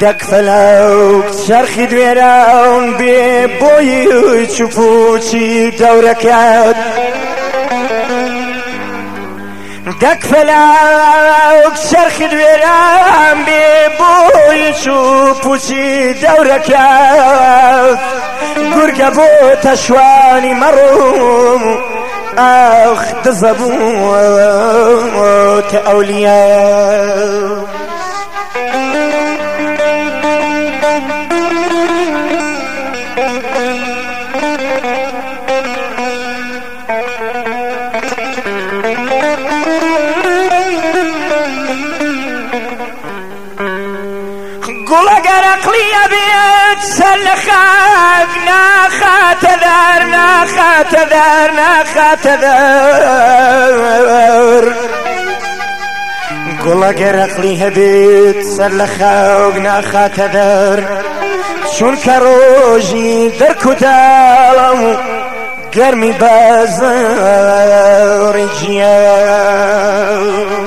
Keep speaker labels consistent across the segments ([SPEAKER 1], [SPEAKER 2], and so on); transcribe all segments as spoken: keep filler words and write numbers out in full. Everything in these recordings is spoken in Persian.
[SPEAKER 1] دەکفەلەو چرخی دوێران بێ بۆی چوپوچی دەورەکەت دەکفەلەو چرخی دوێران بێ بۆی چوپوچی دەورەکەت گورگە بۆ تەشوانی مەڕوو ئەخ دزەبووتە ئەولیا گوڵەگەر عەقلیە بێت سەر لە خاک ناخاتە دەر ناخاتە دەر ناخاتە دەر گوڵەگەر عەقلی هەبێت سەر لە خاک ناخاتە دەر چونکە ڕۆژی دەرکوتاڵم و گەرمی بازاڕی گیان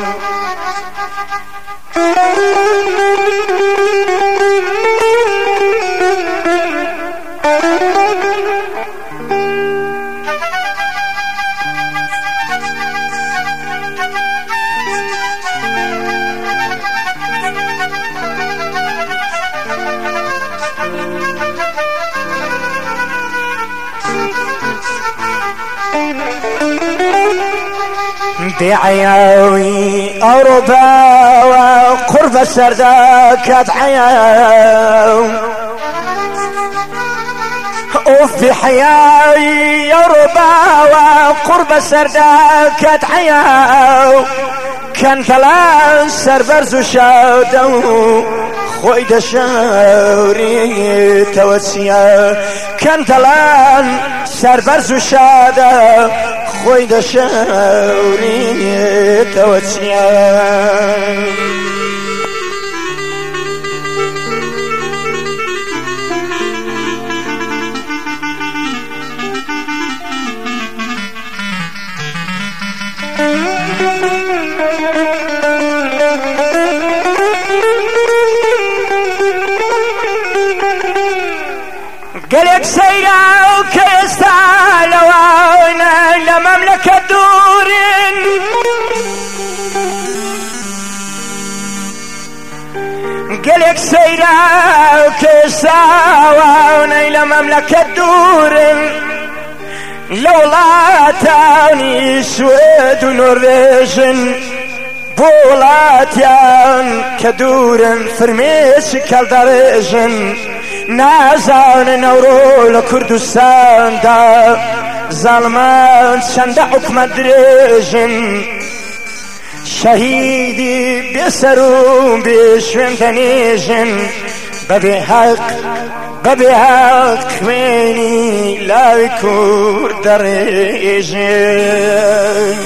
[SPEAKER 1] بعياوي أوروبا وقرب السرداكات عياو وفي حياوي أوروبا وقرب السرداكات عياو كان ثلاث سربرز وشاودو خوي دشاوري توسيا كان ثلاث سربرز وشاودو خوي دشاوري توسيا قلق سيرا وكيستا لوانا لمملكة دور قلق سيرا وكيستا لوانا لمملكة دور لولا تاني سويد ونرويج بولاتيان كدور فرميش كالداريجن نازان نورو لكردستان دا ظالمان شند حكم دريجن شهيدي بيسرون بيشوين دنيجن ببي حق ببي حق خويني لا يكور دريجن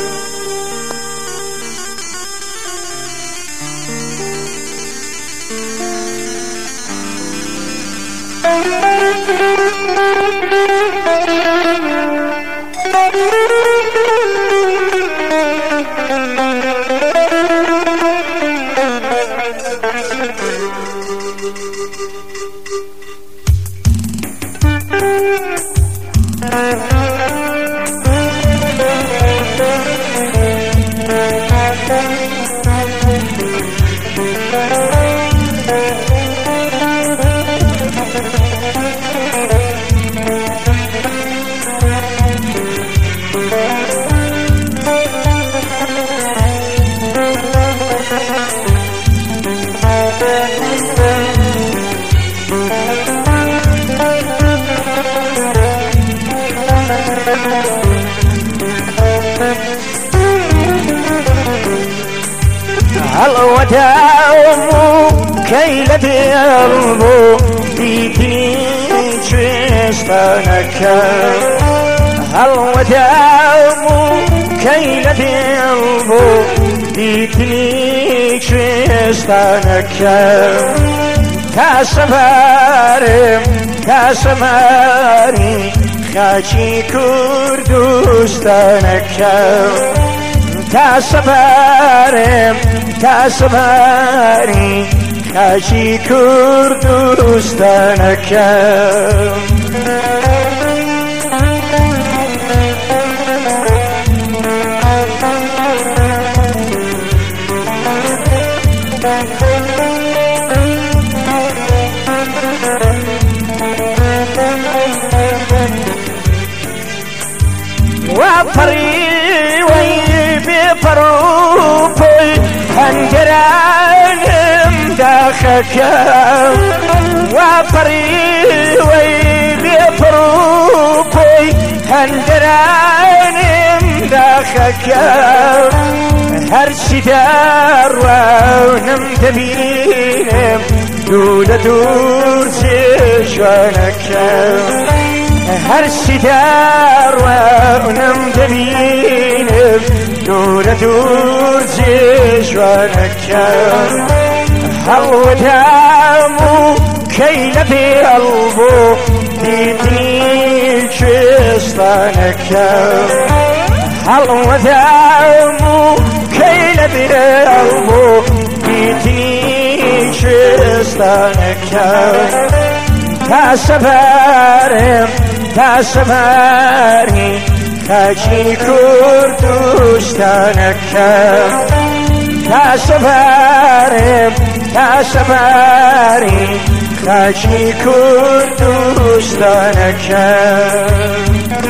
[SPEAKER 1] الوداع كي لديربو ديتني شوشتانك الوداع كي لديربو ديتني شوشتانك تاسفارم تاسماري خاچی کردستانک تاسفارم تاسماري خاچی کوردستانەکەم وپڕی وەی بێپەڕوپۆی هەنگەرانم داخەکەم وپڕی وەی بێپەڕوپۆی هەنگەرانم داخەکەم هەرچی داڕوانم دەبینم دوو لە دوور جێژوانەکەم هەرچی داڕوانم دەبینم دوو لە دوور جێژوانەکەم هەڵوەدام و کەی لە بێڵبوو دیتنی کوێستانەکەم هەڵوەدام و کەی لە بێڵبوو دیتنی کوێستانەکەم تا سەبارم تا سەباری خاچی کوردستانەکەم تا سەبارم تا سەباری خاچی کوردستانەکەم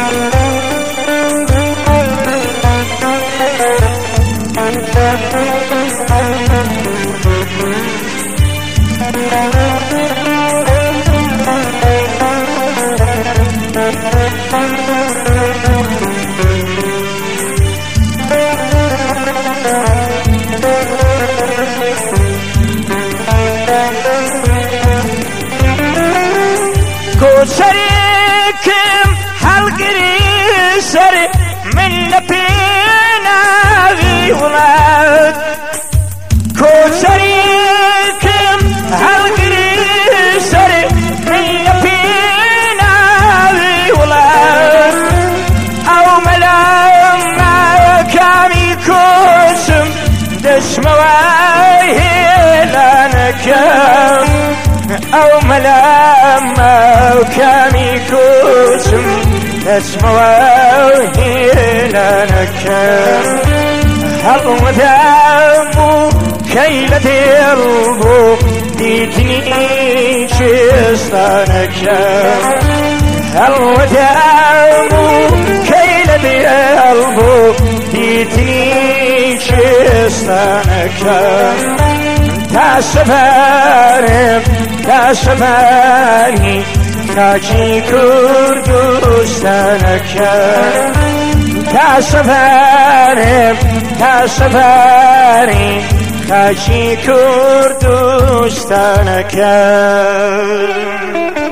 [SPEAKER 1] کۆچەرێکم هەڵگری سەر من لە پێناوی وڵات کۆچەرێکم هەڵگری سەر من لە پێناوی وڵات ئەو مەلامە کامی کۆچم دەچمەوە هێلانەکەم ئەو مەلامە کامی کۆچم دەچمەوە هێلانەکەم هەڵوەدام و کەی لە دێڵبوو دیتنی کوێستانەکەم هەڵوەدام و کەی لە دێڵبوو دیتنی کوێستانەکەم تا سەبارم تا سەباری خاچی کوردستانەکەم تا سەبارم تا سەباری خاچی کوردستانەکەم